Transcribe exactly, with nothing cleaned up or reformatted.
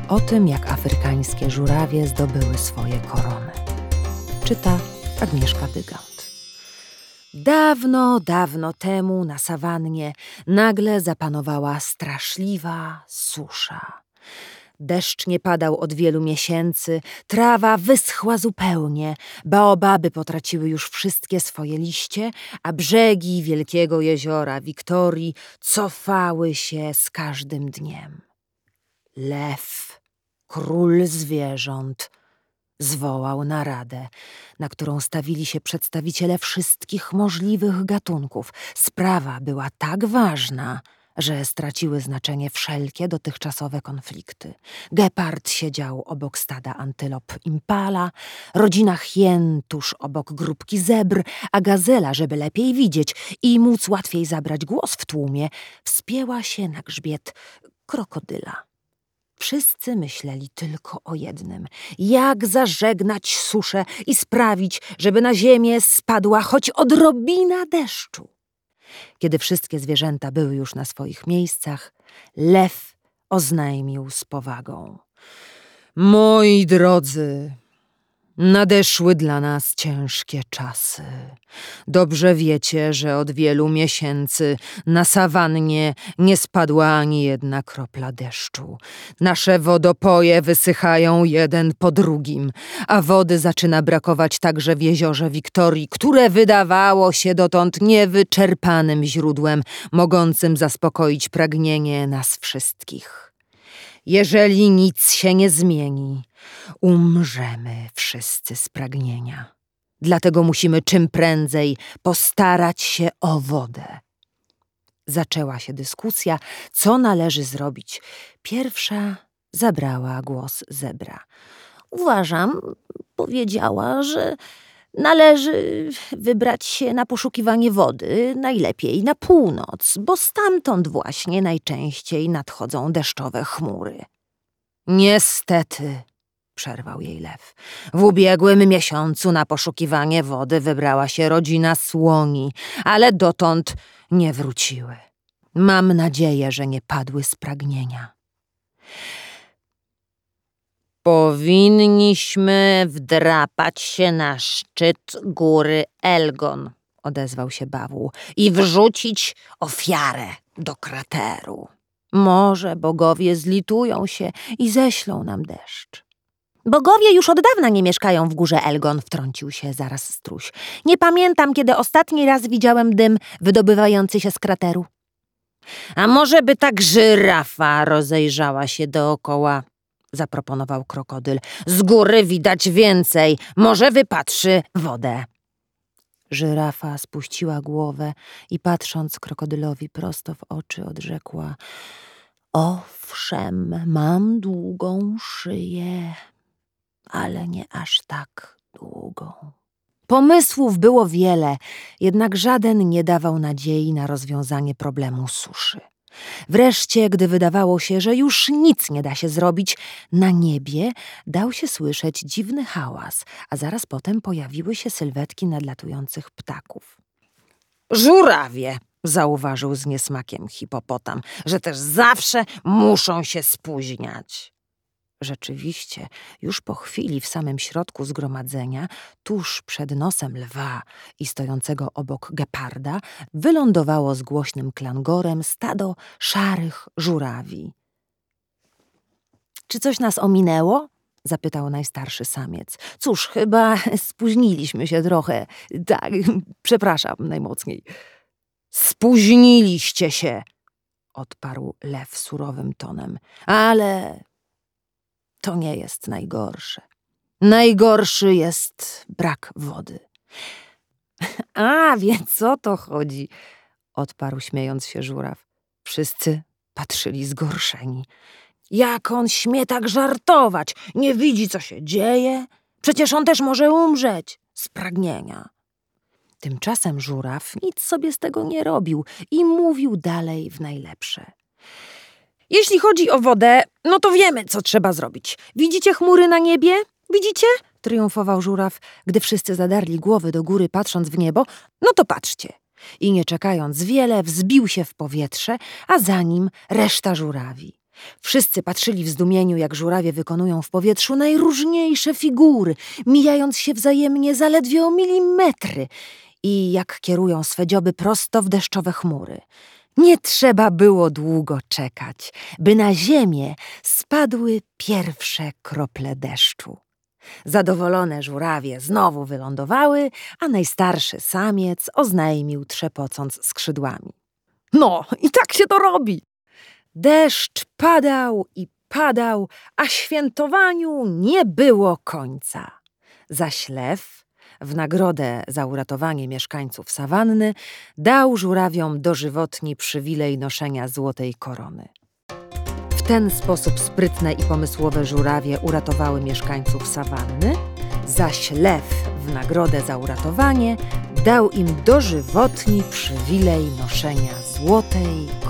O tym, jak afrykańskie żurawie zdobyły swoje korony. Czyta Agnieszka Dygant. Dawno, dawno temu na sawannie nagle zapanowała straszliwa susza. Deszcz nie padał od wielu miesięcy, trawa wyschła zupełnie, baobaby potraciły już wszystkie swoje liście, a brzegi wielkiego jeziora Wiktorii cofały się z każdym dniem. Lew, król zwierząt, zwołał naradę, na którą stawili się przedstawiciele wszystkich możliwych gatunków. Sprawa była tak ważna, że straciły znaczenie wszelkie dotychczasowe konflikty. Gepard siedział obok stada antylop impala, rodzina hien tuż obok grupki zebr, a gazela, żeby lepiej widzieć i móc łatwiej zabrać głos w tłumie, wspięła się na grzbiet krokodyla. Wszyscy myśleli tylko o jednym. Jak zażegnać suszę i sprawić, żeby na ziemię spadła choć odrobina deszczu. Kiedy wszystkie zwierzęta były już na swoich miejscach, lew oznajmił z powagą: Moi drodzy, nadeszły dla nas ciężkie czasy. Dobrze wiecie, że od wielu miesięcy na sawannie nie spadła ani jedna kropla deszczu. Nasze wodopoje wysychają jeden po drugim, a wody zaczyna brakować także w jeziorze Wiktorii, które wydawało się dotąd niewyczerpanym źródłem, mogącym zaspokoić pragnienie nas wszystkich. Jeżeli nic się nie zmieni, umrzemy wszyscy z pragnienia. Dlatego musimy czym prędzej postarać się o wodę. Zaczęła się dyskusja, co należy zrobić. Pierwsza zabrała głos zebra. Uważam, powiedziała, że należy wybrać się na poszukiwanie wody, najlepiej na północ, bo stamtąd właśnie najczęściej nadchodzą deszczowe chmury. Niestety, przerwał jej lew, w ubiegłym miesiącu na poszukiwanie wody wybrała się rodzina słoni, ale dotąd nie wróciły. Mam nadzieję, że nie padły z pragnienia. Powinniśmy wdrapać się na szczyt góry Elgon, odezwał się Bawu, i wrzucić ofiarę do krateru. Może bogowie zlitują się i ześlą nam deszcz. Bogowie już od dawna nie mieszkają w górze Elgon, wtrącił się zaraz struś. Nie pamiętam, kiedy ostatni raz widziałem dym wydobywający się z krateru. A może by tak żyrafa rozejrzała się dookoła, zaproponował krokodyl. Z góry widać więcej, może wypatrzy wodę. Żyrafa spuściła głowę i patrząc krokodylowi prosto w oczy odrzekła: Owszem, mam długą szyję, ale nie aż tak długą. Pomysłów było wiele, jednak żaden nie dawał nadziei na rozwiązanie problemu suszy. Wreszcie, gdy wydawało się, że już nic nie da się zrobić, na niebie dał się słyszeć dziwny hałas, a zaraz potem pojawiły się sylwetki nadlatujących ptaków. Żurawie, zauważył z niesmakiem hipopotam, że też zawsze muszą się spóźniać. Rzeczywiście, już po chwili w samym środku zgromadzenia, tuż przed nosem lwa i stojącego obok geparda, wylądowało z głośnym klangorem stado szarych żurawi. Czy coś nas ominęło? Zapytał najstarszy samiec. Cóż, chyba spóźniliśmy się trochę. Tak, przepraszam najmocniej. Spóźniliście się, odparł lew surowym tonem, ale to nie jest najgorsze. Najgorszy jest brak wody. A, więc o to chodzi, odparł śmiejąc się żuraw. Wszyscy patrzyli zgorszeni. Jak on śmie tak żartować? Nie widzi, co się dzieje? Przecież on też może umrzeć z pragnienia. Tymczasem żuraw nic sobie z tego nie robił i mówił dalej w najlepsze. Jeśli chodzi o wodę, no to wiemy, co trzeba zrobić. Widzicie chmury na niebie? Widzicie? Triumfował żuraw, gdy wszyscy zadarli głowy do góry, patrząc w niebo. No to patrzcie. I nie czekając wiele, wzbił się w powietrze, a za nim reszta żurawi. Wszyscy patrzyli w zdumieniu, jak żurawie wykonują w powietrzu najróżniejsze figury, mijając się wzajemnie zaledwie o milimetry i jak kierują swe dzioby prosto w deszczowe chmury. Nie trzeba było długo czekać, by na ziemię spadły pierwsze krople deszczu. Zadowolone żurawie znowu wylądowały, a najstarszy samiec oznajmił, trzepocąc skrzydłami: no, i tak się to robi. Deszcz padał i padał, a świętowaniu nie było końca. Zaś lew, w nagrodę za uratowanie mieszkańców sawanny, dał żurawiom dożywotni przywilej noszenia złotej korony. W ten sposób sprytne i pomysłowe żurawie uratowały mieszkańców sawanny, zaś lew w nagrodę za uratowanie dał im dożywotni przywilej noszenia złotej